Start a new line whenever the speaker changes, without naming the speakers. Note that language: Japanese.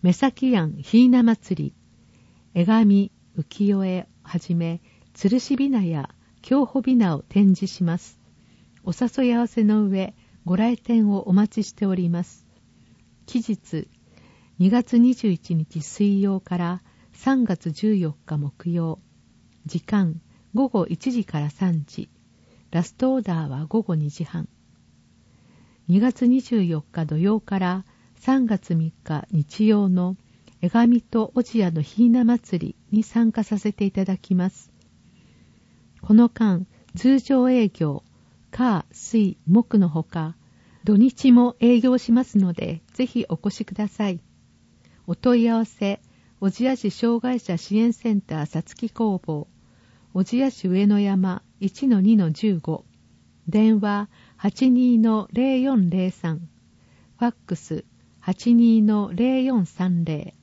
目先庵ひいな祭り、江上浮世絵はじめ吊るしびなや競歩びなを展示します。お誘い合わせの上、ご来店をお待ちしております。期日、2月21日水曜から3月14日木曜。時間、午後1時から3時。ラストオーダーは午後2時半。2月24日土曜から3月3日日曜の江上と小千谷のひいな祭りに参加させていただきます。この間、通常営業、火、水、木のほか、土日も営業しますので、ぜひお越しください。お問い合わせ、小千谷市障害者支援センターさつき工房、小千谷市上野山 1-2-15、電話 82-0403、ファックス 82-0430、